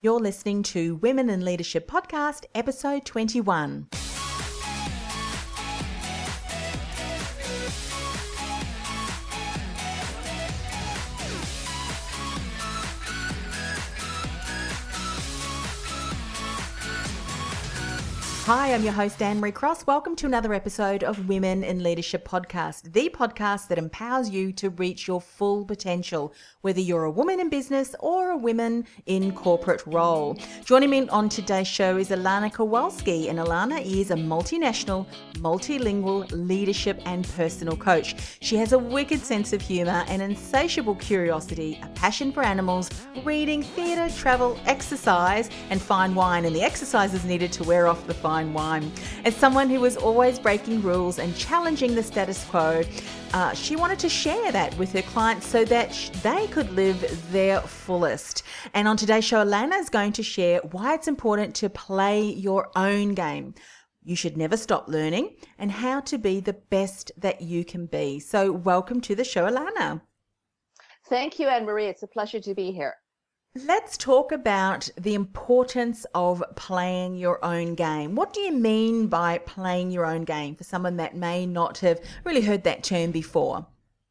You're listening to Women in Leadership Podcast, episode 21. Hi, I'm your host, Anne-Marie Cross. Welcome to another episode of Women in Leadership Podcast, the podcast that empowers you to reach your full potential, whether you're a woman in business or a woman in corporate role. Joining me on today's show is Ilana Kowalski, and Ilana is a multinational, multilingual leadership and personal coach. She has a wicked sense of humour, an insatiable curiosity, a passion for animals, reading, theatre, travel, exercise, and fine wine, and the exercises needed to wear off the fine wine. As someone who was always breaking rules and challenging the status quo, she wanted to share that with her clients so that they could live their fullest. And on today's show, Ilana is going to share why it's important to play your own game. You should never stop learning, and how to be the best that you can be. So welcome to the show, Ilana. Thank you, Anne-Marie. It's a pleasure to be here. Let's talk about the importance of playing your own game. What do you mean by playing your own game for someone that may not have really heard that term before?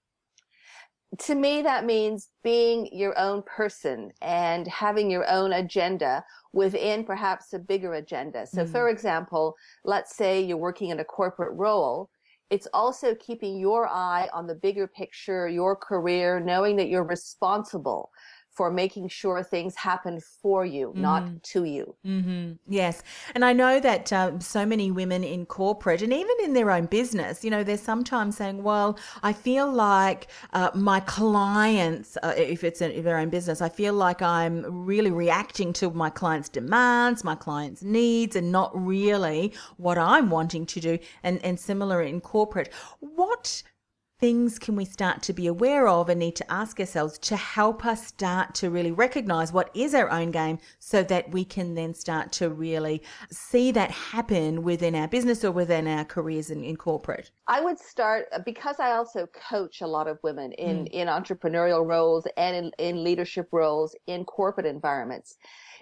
To me, that means being your own person and having your own agenda within perhaps a bigger agenda. So, for example, let's say you're working in a corporate role. It's also keeping your eye on the bigger picture, your career, knowing that you're responsible for making sure things happen for you, not to you. Mm-hmm. Yes. And I know that so many women in corporate and even in their own business, they're sometimes saying, well, I feel like my clients, if it's in their own business, I feel like I'm really reacting to my clients' demands, my clients' needs, and not really what I'm wanting to do. And similar in corporate. What things can we start to be aware of and need to ask ourselves to help us start to really recognize what is our own game so that we can then start to really see that happen within our business or within our careers in corporate? I would start, because I also coach a lot of women in entrepreneurial roles and in leadership roles in corporate environments.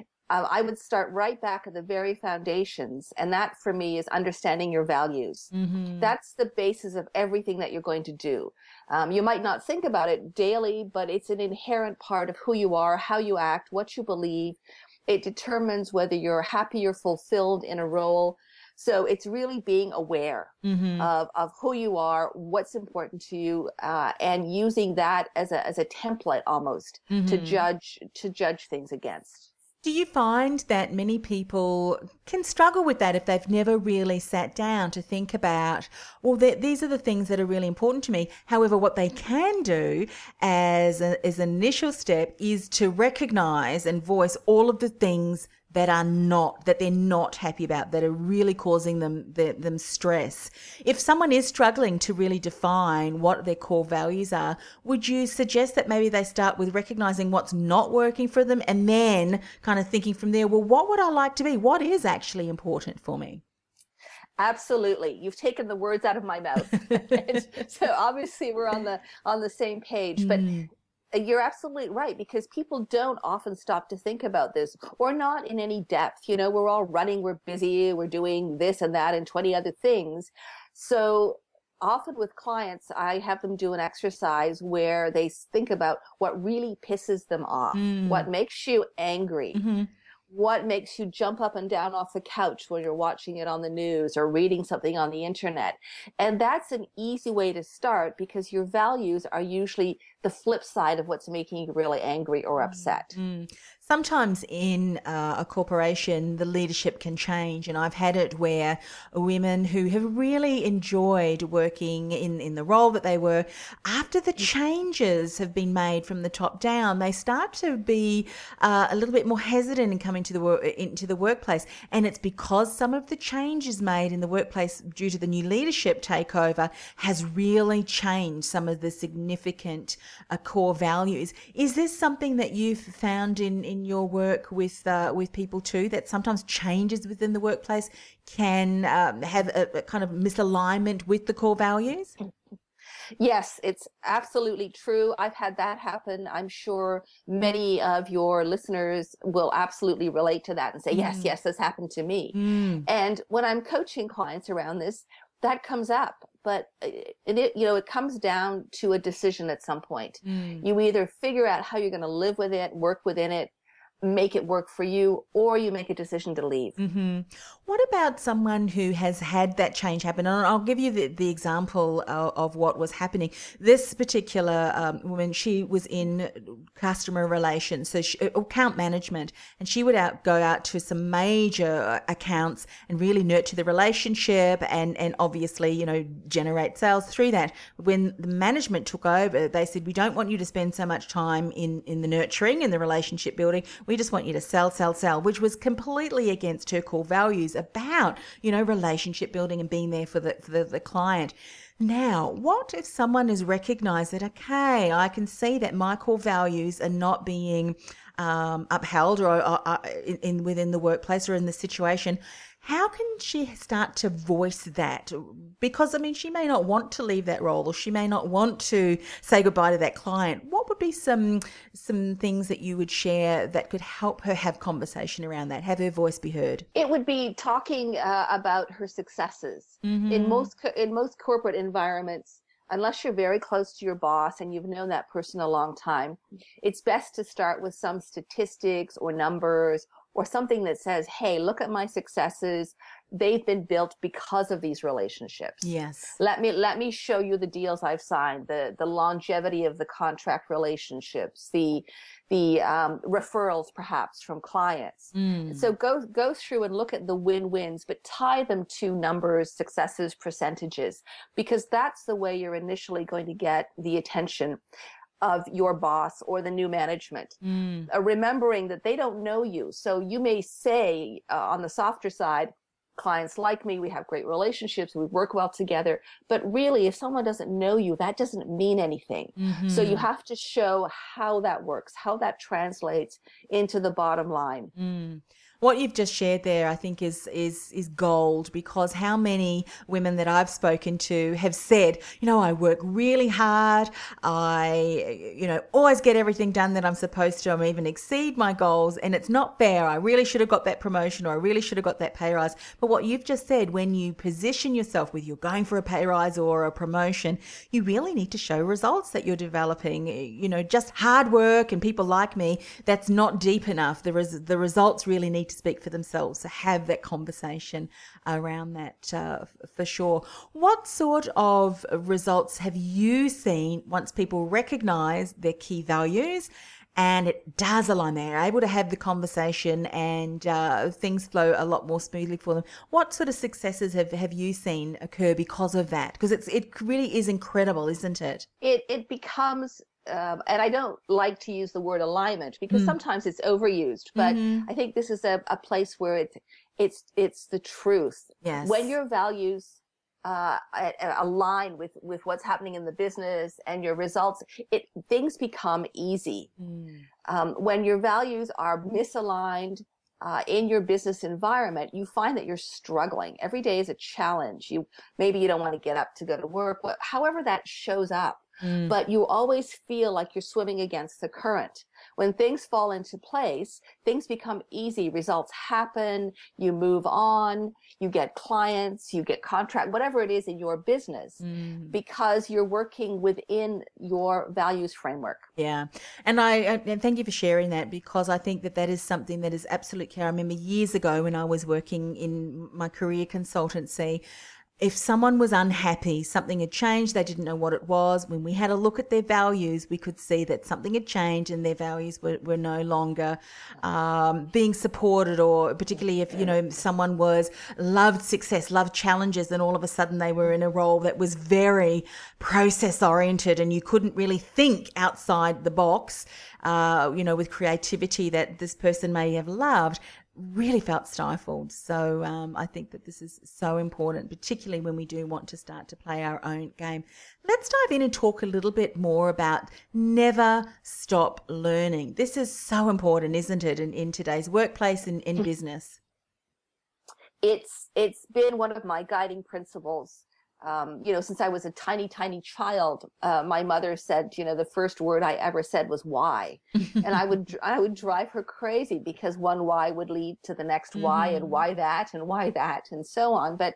I would start right back at the very foundations. And that for me is understanding your values. That's the basis of everything that you're going to do. You might not think about it daily, but it's an inherent part of who you are, how you act, what you believe. It determines whether you're happy or fulfilled in a role. So it's really being aware of who you are, what's important to you, and using that as a template almost to judge things against. Do you find that many people can struggle with that if they've never really sat down to think about, well, these are the things that are really important to me. However, what they can do as an initial step is to recognize and voice all of the things that they're not happy about, that are really causing them stress. If someone is struggling to really define what their core values are, would you suggest that maybe they start with recognizing what's not working for them and then kind of thinking from there, well, what would I like to be? What is actually important for me? Absolutely. You've taken the words out of my mouth. So obviously we're on the same page, but you're absolutely right, because people don't often stop to think about this, or not in any depth. We're all running, we're busy, we're doing this and that and 20 other things. So often with clients, I have them do an exercise where they think about what really pisses them off, what makes you angry, what makes you jump up and down off the couch when you're watching it on the news or reading something on the internet. And that's an easy way to start, because your values are usually the flip side of what's making you really angry or upset. Sometimes in a corporation, the leadership can change, and I've had it where women who have really enjoyed working in the role that they were, after the changes have been made from the top down, they start to be a little bit more hesitant in coming into the workplace. And it's because some of the changes made in the workplace due to the new leadership takeover has really changed some of the significant core values. Is this something that you've found in your work with people too, that sometimes changes within the workplace can have a kind of misalignment with the core values? Yes, it's absolutely true. I've had that happen. I'm sure many of your listeners will absolutely relate to that and say, yes, yes, this happened to me. And when I'm coaching clients around this, that comes up. But it comes down to a decision at some point. You either figure out how you're going to live with it, work within it, make it work for you, or you make a decision to leave. What about someone who has had that change happen? And I'll give you the example of what was happening. This particular woman, she was in customer relations, so account management, and she would go out to some major accounts and really nurture the relationship and obviously, generate sales through that. When the management took over, they said, we don't want you to spend so much time in the nurturing and the relationship building. We just want you to sell, which was completely against her core values about, relationship building and being there for the client. Now, what if someone has recognized that, okay, I can see that my core values are not being upheld or within the workplace or in the situation? How can she start to voice that? Because, she may not want to leave that role, or she may not want to say goodbye to that client. What would be some things that you would share that could help her have conversation around that, have her voice be heard? It would be talking about her successes. In most corporate environments, unless you're very close to your boss and you've known that person a long time, it's best to start with some statistics or numbers or something that says, hey, look at my successes. They've been built because of these relationships. Yes. Let me show you the deals I've signed, the longevity of the contract relationships, the referrals perhaps from clients. So go through and look at the win-wins, but tie them to numbers, successes, percentages, because that's the way you're initially going to get the attention of your boss or the new management, remembering that they don't know you. So you may say on the softer side, clients like me, we have great relationships, we work well together. But really, if someone doesn't know you, that doesn't mean anything. So you have to show how that works, how that translates into the bottom line. What you've just shared there, I think, is gold, because how many women that I've spoken to have said, I work really hard. I, always get everything done that I'm supposed to. I even exceed my goals, and it's not fair. I really should have got that promotion, or I really should have got that pay rise. But what you've just said, when you position yourself with you're going for a pay rise or a promotion, you really need to show results that you're developing. Just hard work and people like me, that's not deep enough. The results really need to speak for themselves. So have that conversation around that for sure. What sort of results have you seen once people recognize their key values and it does align? They're able to have the conversation and things flow a lot more smoothly for them. What sort of successes have you seen occur because of that? Because it really is incredible, isn't it? It becomes and I don't like to use the word alignment because sometimes it's overused, but I think this is a place where it's the truth. Yes. When your values align with what's happening in the business and your results, things become easy. When your values are misaligned in your business environment, you find that you're struggling. Every day is a challenge. Maybe you don't want to get up to go to work, however that shows up. But you always feel like you're swimming against the current. When things fall into place, things become easy. Results happen. You move on. You get clients. You get contract, whatever it is in your business, because you're working within your values framework. Yeah. And I thank you for sharing that, because I think that is something that is absolutely key. I remember years ago when I was working in my career consultancy, if someone was unhappy, something had changed, they didn't know what it was. When we had a look at their values, we could see that something had changed and their values were no longer being supported, or particularly if, someone loved success, loved challenges, and all of a sudden they were in a role that was very process oriented and you couldn't really think outside the box, with creativity that this person may have loved, really felt stifled. So I think that this is so important, particularly when we do want to start to play our own game. Let's dive in and talk a little bit more about never stop learning. This is so important, isn't it, in today's workplace and in business? It's been one of my guiding principles Since I was a tiny, tiny child, my mother said, the first word I ever said was why. And I would drive her crazy because one why would lead to the next why, and why that and so on. But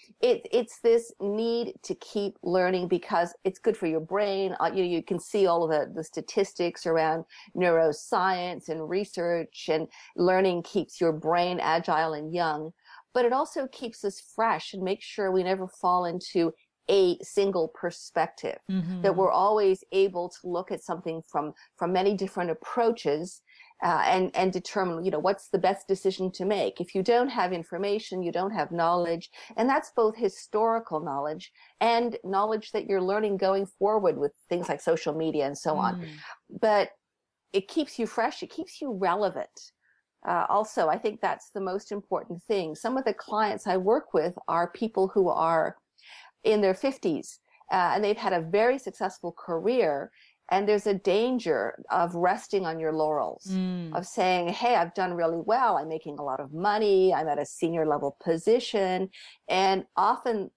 it's this need to keep learning because it's good for your brain. You can see all of the statistics around neuroscience and research, and learning keeps your brain agile and young. But it also keeps us fresh and makes sure we never fall into a single perspective, that we're always able to look at something from many different approaches, and determine, what's the best decision to make. If you don't have information, you don't have knowledge, and that's both historical knowledge and knowledge that you're learning going forward with things like social media and so on. But it keeps you fresh, it keeps you relevant. Also, I think that's the most important thing. Some of the clients I work with are people who are in their 50s, and they've had a very successful career, and there's a danger of resting on your laurels, of saying, hey, I've done really well, I'm making a lot of money, I'm at a senior level position, and often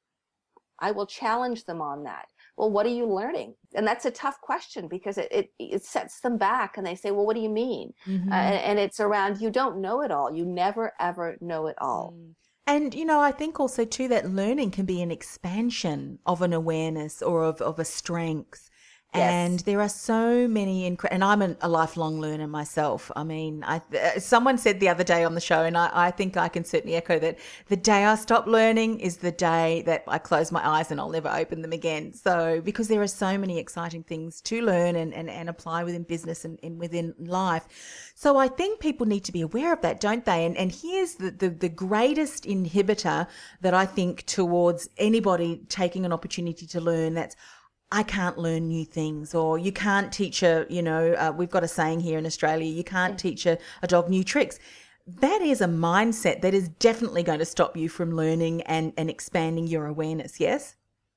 I will challenge them on that. Well, what are you learning? And that's a tough question because it sets them back, and they say, well, what do you mean? And it's around, you don't know it all. You never, ever know it all. And, I think also too that learning can be an expansion of an awareness or of a strength. Yes. And there are so many, and I'm a lifelong learner myself. I mean, someone said the other day on the show, and I think I can certainly echo that, the day I stop learning is the day that I close my eyes and I'll never open them again. So, because there are so many exciting things to learn and apply within business and within life. So I think people need to be aware of that, don't they? And here's the greatest inhibitor that I think towards anybody taking an opportunity to learn, that's, I can't learn new things, or you can't teach we've got a saying here in Australia, you can't teach a dog new tricks. That is a mindset that is definitely going to stop you from learning and expanding your awareness, yes?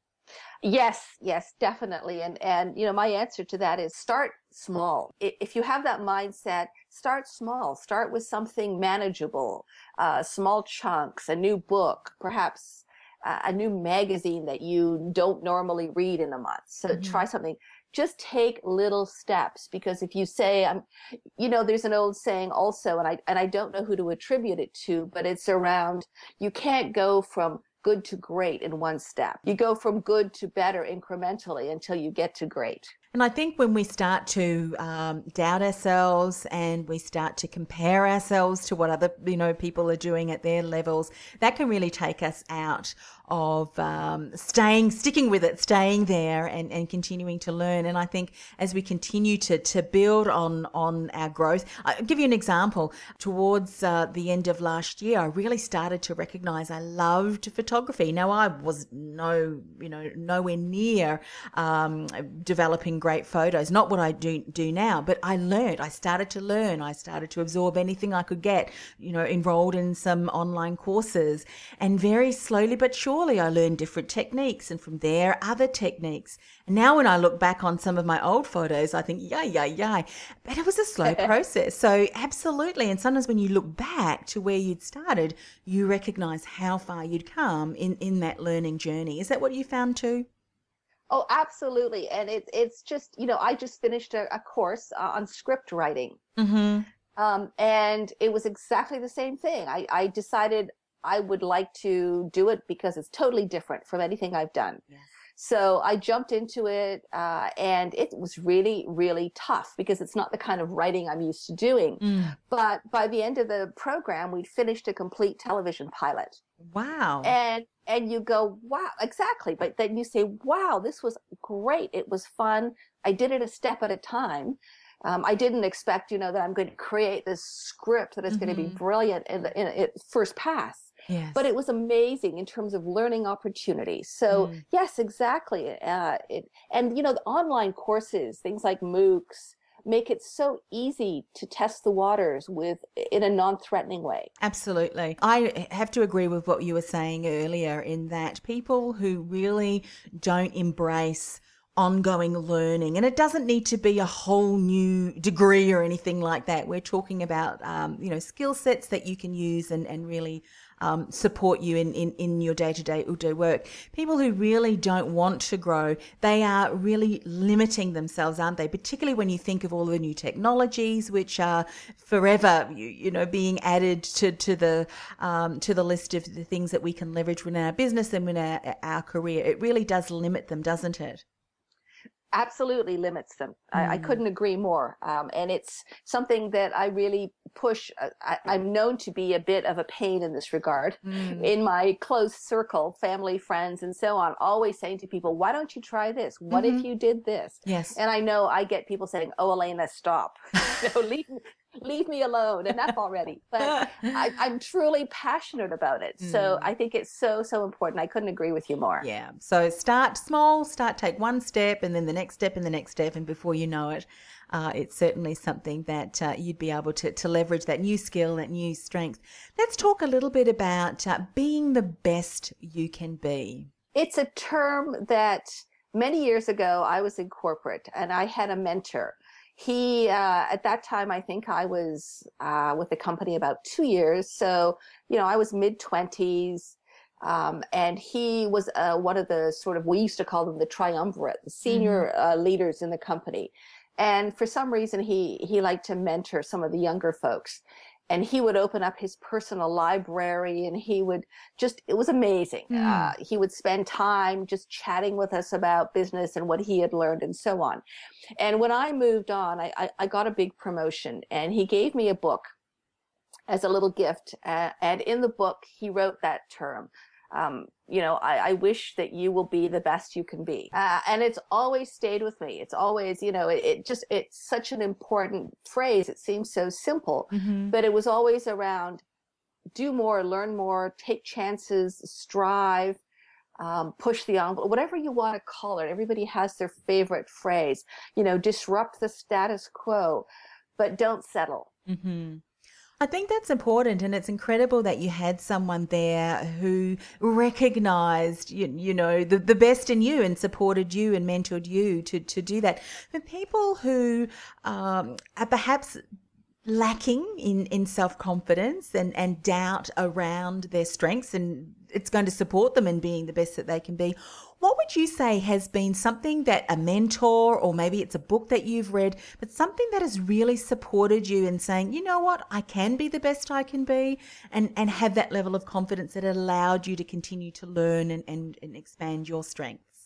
Yes, definitely. And my answer to that is start small. If you have that mindset, start small. Start with something manageable, small chunks, a new book, perhaps a new magazine that you don't normally read in a month. So try something. Just take little steps, because if you say, there's an old saying also, and I don't know who to attribute it to, but it's around, you can't go from good to great in one step. You go from good to better incrementally until you get to great. And I think when we start to doubt ourselves and we start to compare ourselves to what other people are doing at their levels, that can really take us out of sticking with it, staying there and continuing to learn. And I think as we continue to build on our growth, I'll give you an example. Towards the end of last year, I really started to recognize I loved photography. Now, I was nowhere near developing great photos, not what I do now, but I started to learn. I started to absorb anything I could get, enrolled in some online courses, and very slowly but surely I learned different techniques, and from there other techniques. And now when I look back on some of my old photos, I think, yay, but it was a slow process. So absolutely. And sometimes when you look back to where you'd started, you recognize how far you'd come in that learning journey. Is that what you found too? Oh, absolutely. And it's just, I just finished a course on script writing. And it was exactly the same thing. I decided I would like to do it because it's totally different from anything I've done. Yes. So I jumped into it, and it was really, really tough because it's not the kind of writing I'm used to doing. But by the end of the program, we'd finished a complete television pilot. Wow. And you go, wow, exactly. But then you say, wow, this was great. It was fun. I did it a step at a time. I didn't expect, that I'm going to create this script that is going to be brilliant in first pass. Yes. But it was amazing in terms of learning opportunities. So yes, exactly. The online courses, things like MOOCs, make it so easy to test the waters in a non-threatening way. Absolutely. I have to agree with what you were saying earlier, in that people who really don't embrace ongoing learning. And it doesn't need to be a whole new degree or anything like that. We're talking about, skill sets that you can use and really support you in your day-to-day work. People who really don't want to grow, they are really limiting themselves, aren't they? Particularly when you think of all the new technologies which are forever, being added to the list of the things that we can leverage within our business and within our career. It really does limit them, doesn't it? Absolutely limits them. I couldn't agree more. And it's something that I really push. I'm known to be a bit of a pain in this regard in my close circle, family, friends, and so on, always saying to people, why don't you try this? What if you did this? Yes. And I know I get people saying, oh, Elena, stop. Leave me alone, enough already. But I'm truly passionate about it. So I think it's so important. I couldn't agree with you more. Yeah. So start small, take one step and then the next step and the next step. And before you know it, it's certainly something that you'd be able to leverage that new skill, that new strength. Let's talk a little bit about being the best you can be. It's a term that many years ago I was in corporate and I had a mentor. He, at that time, I think I was with the company about 2 years. So, I was mid-20s. And he was one of the sort of, we used to call them the triumvirate, the senior leaders in the company. And for some reason, he liked to mentor some of the younger folks. And he would open up his personal library and he would it was amazing. He would spend time just chatting with us about business and what he had learned and so on. And when I moved on, I got a big promotion and he gave me a book as a little gift. And in the book, he wrote that term. I wish that you will be the best you can be. And it's always stayed with me. It's always, it's such an important phrase. It seems so simple, but it was always around do more, learn more, take chances, strive, push the envelope, whatever you want to call it. Everybody has their favorite phrase, disrupt the status quo, but don't settle. I think that's important, and it's incredible that you had someone there who recognized, the best in you and supported you and mentored you to do that. For people who are perhaps lacking in self-confidence and doubt around their strengths, and it's going to support them in being the best that they can be, what would you say has been something that a mentor, or maybe it's a book that you've read, but something that has really supported you in saying, you know what, I can be the best I can be, and have that level of confidence that allowed you to continue to learn and expand your strengths?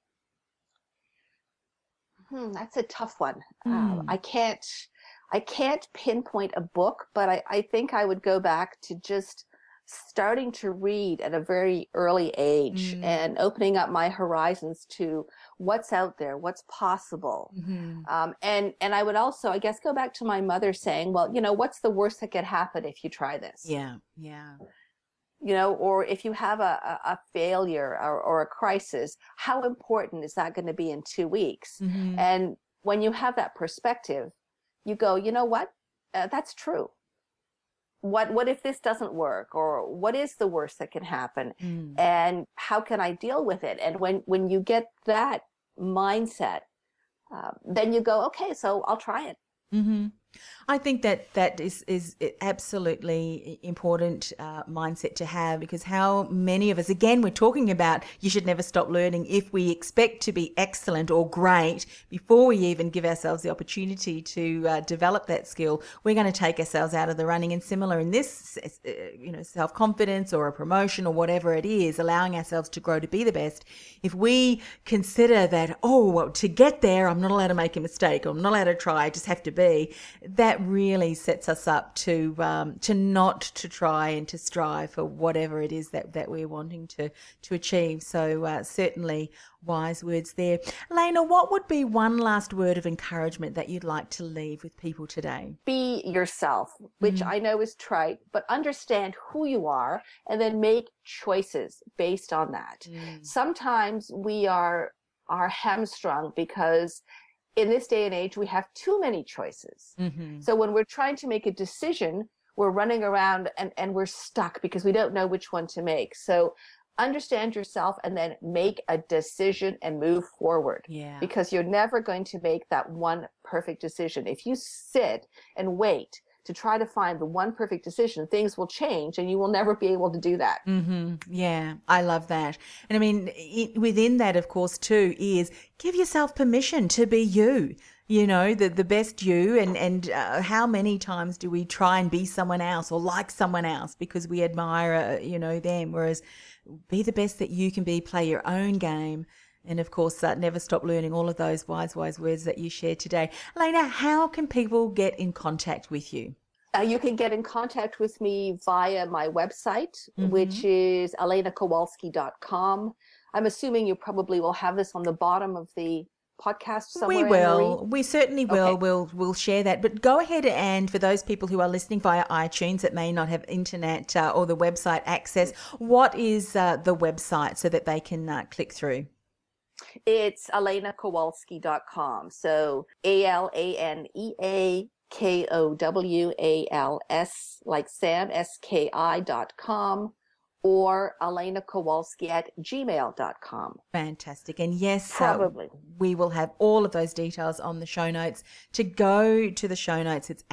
That's a tough one. I can't pinpoint a book, but I think I would go back to just starting to read at a very early age and opening up my horizons to what's out there, what's possible. And I would also, I guess, go back to my mother saying, well, what's the worst that could happen if you try this? Yeah. Or if you have a failure or a crisis, how important is that going to be in 2 weeks? And when you have that perspective, you go, you know what? That's true. What if this doesn't work? Or what is the worst that can happen? And how can I deal with it? And when you get that mindset, then you go, okay, so I'll try it. I think that is absolutely important mindset to have, because how many of us, again, we're talking about you should never stop learning. If we expect to be excellent or great before we even give ourselves the opportunity to develop that skill, we're going to take ourselves out of the running. And similar in this, self-confidence or a promotion or whatever it is, allowing ourselves to grow to be the best. If we consider that, to get there, I'm not allowed to make a mistake, or I'm not allowed to try, I just have to be, that really sets us up to not to try and to strive for whatever it is that we're wanting to achieve. So certainly wise words there. Lena, what would be one last word of encouragement that you'd like to leave with people today? Be yourself, which I know is trite, but understand who you are and then make choices based on that. Sometimes we are hamstrung because in this day and age, we have too many choices. So when we're trying to make a decision, we're running around and we're stuck because we don't know which one to make. So understand yourself, and then make a decision and move forward. Yeah. Because you're never going to make that one perfect decision. If you sit and wait to try to find the one perfect decision, things will change and you will never be able to do that. Yeah, I love that. And I mean, within that, of course, too, is give yourself permission to be you. You know, the best you, and how many times do we try and be someone else or like someone else because we admire, them, whereas be the best that you can be, play your own game. And of course, never stop learning all of those wise words that you shared today. Elena, how can people get in contact with you? You can get in contact with me via my website, which is elenakowalski.com. I'm assuming you probably will have this on the bottom of the podcast somewhere. We will. We certainly will. Okay. We'll share that. But go ahead, and for those people who are listening via iTunes that may not have internet or the website access, what is the website so that they can click through? It's elenakowalski.com. So ALANEAKOWALS, like Sam, SKI.com, or elenakowalski@gmail.com. Fantastic. And yes, probably. We will have all of those details on the show notes. To go to the show notes, it's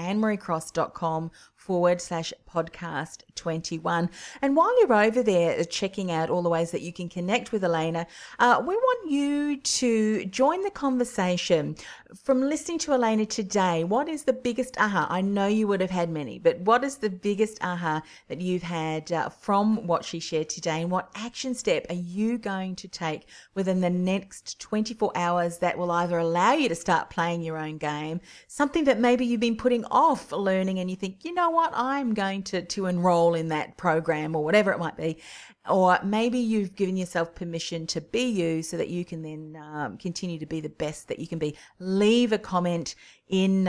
annemariecross.com/podcast 21. And while you're over there checking out all the ways that you can connect with Elena, we want you to join the conversation. From listening to Elena today, what is the biggest aha? I know you would have had many, but what is the biggest aha that you've had from what she shared today, and what action step are you going to take within the next 24 hours that will either allow you to start playing your own game, something that maybe you've been putting off learning and you think, you know what, I'm going to enroll in that program or whatever it might be. Or maybe you've given yourself permission to be you so that you can then continue to be the best that you can be. Leave a comment in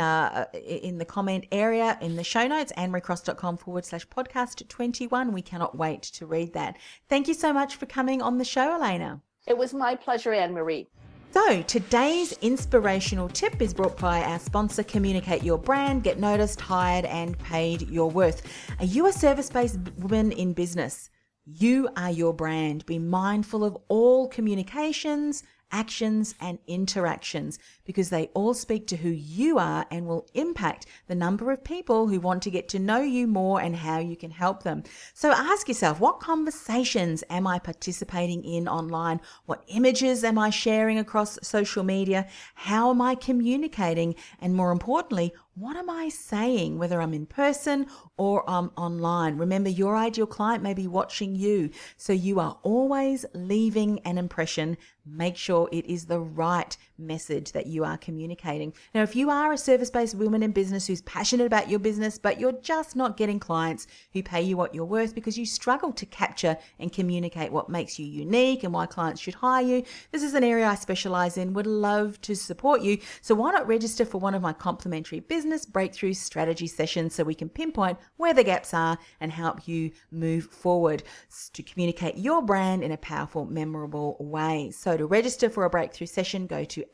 the comment area in the show notes, annemariecross.com/podcast 21. We cannot wait to read that. Thank you so much for coming on the show, Elena. It was my pleasure, Anne-Marie. So today's inspirational tip is brought by our sponsor, Communicate Your Brand. Get noticed, hired, and paid your worth. Are you a service-based woman in business? You are your brand. Be mindful of all communications, actions, and interactions, because they all speak to who you are and will impact the number of people who want to get to know you more and how you can help them. So ask yourself, what conversations am I participating in online? What images am I sharing across social media? How am I communicating? And more importantly, what am I saying, whether I'm in person or I'm online? Remember, your ideal client may be watching you, so you are always leaving an impression. Make sure it is the right message that you are communicating. Now, if you are a service-based woman in business who's passionate about your business, but you're just not getting clients who pay you what you're worth because you struggle to capture and communicate what makes you unique and why clients should hire you, this is an area I specialize in, would love to support you. So why not register for one of my complimentary business breakthrough strategy sessions so we can pinpoint where the gaps are and help you move forward to communicate your brand in a powerful, memorable way. So to register for a breakthrough session, go to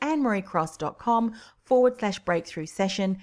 annemariecross.com/breakthrough session,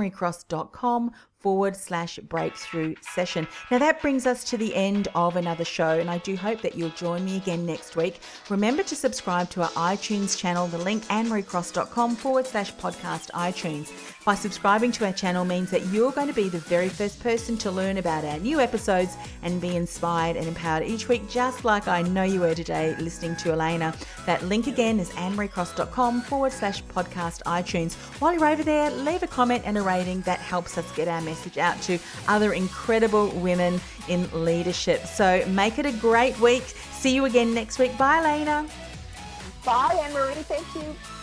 annemariecross.com/breakthrough session. Now that brings us to the end of another show, and I do hope that you'll join me again next week. Remember to subscribe to our iTunes channel, the link annemariecross.com/podcast iTunes. By subscribing to our channel means that you're going to be the very first person to learn about our new episodes and be inspired and empowered each week, just like I know you were today listening to Elena. That link again is annemariecross.com/podcast iTunes. While you're over there, leave a comment and a rating. That helps us get our message out to other incredible women in leadership. So make it a great week. See you again next week. Bye, Elena. Bye, Anne-Marie. Thank you.